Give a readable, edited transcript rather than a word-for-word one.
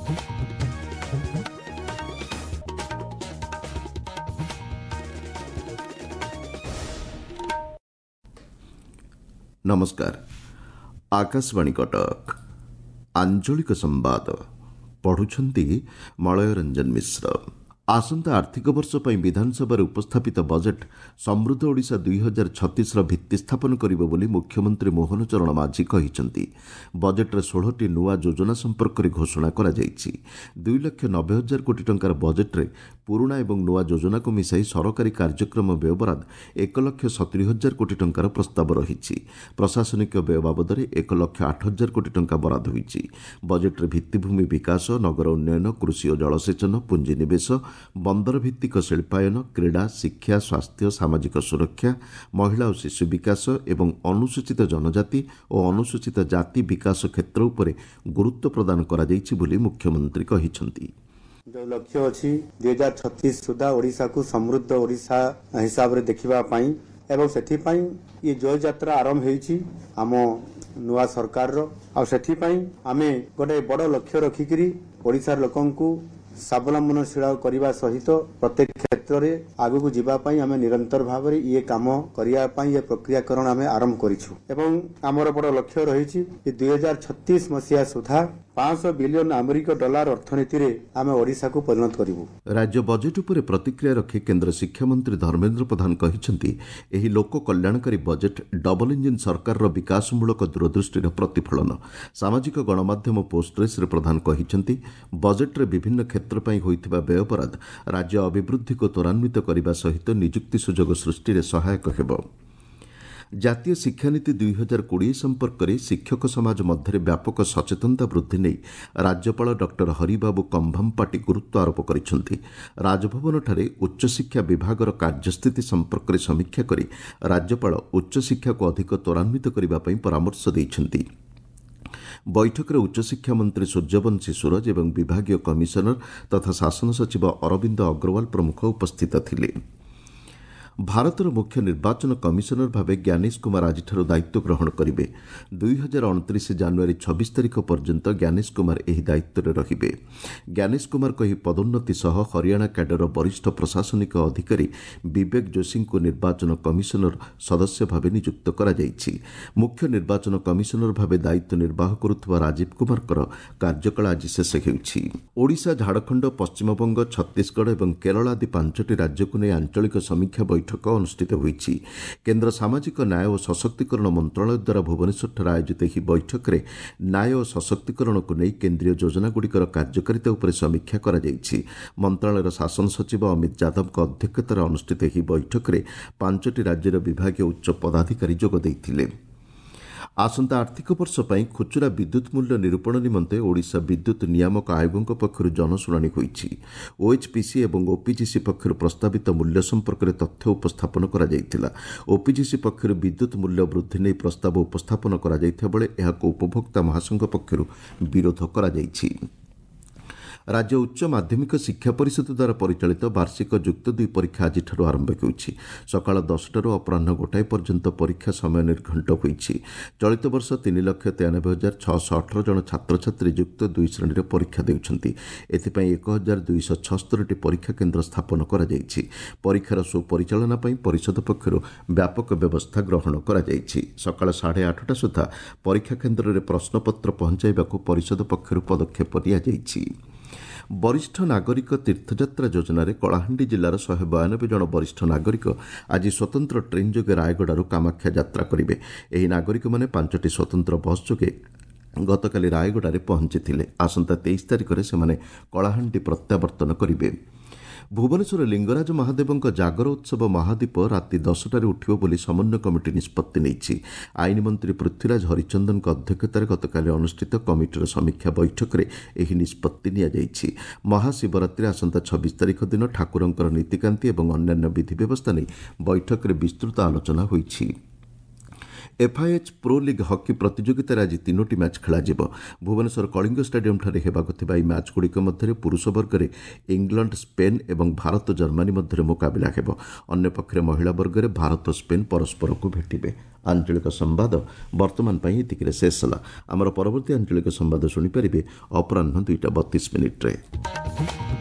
नमस्कार। आकाशवाणी कटक आंचलिक संवाद पढ़ुछंती मलय रंजन मिश्र। आसंता आर्थिक वर्ष पर विधानसभा उपस्थापित बजेट समृद्ध ओडिशा 2036 भित्ति स्थापन करिबो बोली मुख्यमंत्री मोहन चरण माझी कहिसंती। बजेट्रे 16टी नुआ योजना संपर्क में घोषणा करा जायछि। 2,90,000 कोटी टंकार बजेट्रे पुराणा एवं नुआ योजना को मिसाई सरकारी कार्यक्रम व्यय बराद 1,70,000 कोटी टंकार प्रस्ताव रही। प्रशासनिक व्यय बाबद 1,08,000 कोटी टंका बराद होईछि। बजेट्रे भित्तिभूमि विकास, नगर उन्नयन, कृषि और जलसेचन, पुंजीनिवेश, बंदर भित्तिक शिल्पायन, क्रीड़ा, शिक्षा, स्वास्थ्य, सामाजिक सुरक्षा, महिला और शिशु विकास एवं अनुसूचित जनजाति और अनुसूचित जाति विकास क्षेत्र उपरे गुरुत्व प्रदान करा जायछि बोली मुख्यमंत्री कहिसंती। जो लक्ष्य अच्छी 2036 सुधा ओडिशा को समृद्ध ओडिशा हिसाब रे देखिबा पई एवं सेठी पई ये जय यात्रा आरंभ होईछि आम नुआ सरकार रो आ सेठी पई आमे गोटे बड़ लक्ष्य रखिकरी ओडिशा लोकन को स्वावलंबनशील करने सहित प्रत्येक क्षेत्र में आगू को जीवाई आम निरंतर भाव में ये कम करने ये प्रक्रियाकरण आम आरंभ करूँ एवं आमर बड़ लक्ष्य रही 2036 मसीहा सुधा 500 बिलियन अमेरिक डॉलर अर्थनीति रे आम ओडिशा को परिणत करिवु। राज्य बजेट उपरे प्रतिक्रिया रखी केंद्र शिक्षा मंत्री धर्मेंद्र प्रधान कहिसंती एही लोक कल्याणकारी बजेट डबल इंजिन सरकार रो विकासमूलक दूरदृष्टि प्रतिफलन। सामाजिक गणमाध्यम पोस्टरे श्री प्रधान कहिसंती बजेट रे विभिन्न क्षेत्र पई होइतिबा व्यय बराद राज्य अभिवृद्धि को त्वरान्वित करने सहित निजुक्ति सुजोग सृष्टि रे सहायक हेबो। जातीय शिक्षानीति 2020 संपर्क में शिक्षक समाज मध्य व्यापक सचेतनता वृद्धि नहीं राज्यपाल डॉक्टर हरिबाबू कंभमपाटी गुरुत्व आरोप करिसेंती। राजभवन ठारे उच्चशिक्षा विभागर कार्यस्थिति संपर्क में समीक्षा करी राज्यपाल उच्चशिक्षा को अधिक त्वरान्वित करने पर परामर्श देइछंती। बैठक में उच्चशिक्षा मंत्री सूर्यवंशी सूरज एवं विभागीय कमिशनर तथा शासन सचिव अरविंद अग्रवाल प्रमुख उपस्थित थिले। भारतर मुख्य निर्वाचन कमिशनर भाव ज्ञानेश कुमार आज दायित्व ग्रहण करेंगे। 2029 जानुआरी 26 तारिख पर्यंत ज्ञानेश कुमार यह दायित्व में रहिबे। ज्ञानेश कुमार को पदोन्नति सह हरियाणा कैडर वरिष्ठ प्रशासनिक अधिकारी विवेक जोशी को निर्वाचन कमिशनर सदस्य भाव नियुक्त करा जायछि। मुख्य निर्वाचन कमिशनर भाव दायित्व निर्वाह करुवा राजीव कुमार कार्यकाल आज शेष होइछि। ओडिशा, झारखंड, पश्चिमबंग, छत्तीसगढ़ और केरल आदि 5टी राज्य को नहीं आंचलिक समीक्षा बैठक अनुष्ठित होईछि। केंद्र सामाजिक न्याय और सशक्तिकरण मंत्रालय द्वारा भुवनेश्वर आयोजित यह बैठक में न्याय और सशक्तिकरण को नहीं केंद्रीय योजनागुड़िकर कार्यकारिता उपर समीक्षा करा जायछि। मंत्रालयर शासन सचिव अमित यादव अध्यक्षतार अनुष्ठित यह बैठक में 5टी राज्यर विभागीय उच्च पदाधिकारी जोग देइथिले। आसंता आर्थिक वर्ष पर खुचुरा विद्युत मूल्य निरूपण निमंते ओडिशा विद्युत नियामक आयोगों पक्षर जनशुणाणी होईछि। ओएचपीसी एवं ओपीजीसी पक्षर प्रस्तावित मूल्य संपर्क में तथ्य उपस्थापन करा जायतिला। ओपीजीसी पक्षर विद्युत मूल्य वृद्धि नहीं प्रस्ताव उपस्थापन करा जायथिबा बेले एहाको उपभोक्ता महासंघ पक्षर विरोध करा जायछि। राज्य उच्च माध्यमिक शिक्षा परिषद द्वारा परिचालित वार्षिक युक्त 2 परीक्षा आज आरंभ होइछि। सकाळ 10टाରୁ अपराह्न 1टाए पर्यंत परीक्षा समय निर्घंट होइछि। चलित वर्ष 3,93,618 जन छात्र छात्री युक्त 2 श्रेणी परीक्षा देउछन्ति। एथिपई 1,276टी परीक्षा केन्द्र स्थापन करा जायछि। परीक्षार सुपरिचालना पई परिषद पक्षरु व्यापक व्यवस्था ग्रहण करा जायछि। सकाळ 8:30 सुधा परीक्षा केन्द्र रे प्रश्नपत्र पहुंचाइबाकू परिषद पक्षरु पदक्षेप लिया जायछि। वरिष्ठ नागरिक तीर्थयात्रा योजन कलाहांडी जिलार 192 जन वरिष्ठ नागरिक आज स्वतंत्र ट्रेन जोगे रायगड़ू कामाख्या यात्रा करेंगे। यह नागरिक मैंने 5टी स्वतंत्र बस जोगे गतकाली रायगड़े पहुंची। आसंता 23 तारिख में से कलाहांडी प्रत्यावर्तन करेंगे। भुवनेश्वर लिंगराज महादेव जागर उत्सव महादीप राति 10टार उठिब बोली समन्वय कमिटी निष्पत्ति नहीं। आईन मंत्री पृथ्वीराज हरिचंदन अध्यक्षतार गतकाली अनुष्ठित कमिटीर समीक्षा बैठक में यह निष्पत्ति नियाଯାଇଛି। महाशिवरात्रि आसंता 26 तारिख दिन ठाकुरंकर नीतिकांति और अन्यान्य विधि व्यवस्था नहीं बैठक में विस्तृत आलोचना होईछि। एफआईएच प्रो लीग हॉकी प्रतियोगितार आज 3टी मैच खेलाଯିବ। भुवनेश्वर कलिंग स्टाडियमଠାରେ ହେବାକୁ ଥିବା ଏହି ମ୍ୟାଚ୍ଗୁଡ଼ିକ ମଧ୍ୟରେ ପୁରୁଷ ବର୍ଗରେ ଇଂଲଣ୍ଡ ସ୍ପେନ୍ ଏବଂ ଭାରତ ଜର୍ମାନୀ ମଧ୍ୟରେ ମୁକାବିଲା ହେବ। ଅନ୍ୟପକ୍ଷରେ ମହିଳା ବର୍ଗରେ ଭାରତ ସ୍ପେନ୍ ପରସ୍ପରକୁ ଭେଟିବେ। ଆଞ୍ଚଳିକ ସମ୍ବାଦ ବର୍ତ୍ତମାନ ପାଇଁ ଏତିକିରେ ଶେଷ ହେଲା। ଆମର ପରବର୍ତ୍ତୀ ଆଞ୍ଚଳିକ ସମ୍ବାଦ ଶୁଣିପାରିବେ ଅପରାହ୍ନ 2:32 ମିନିଟ୍ରେ।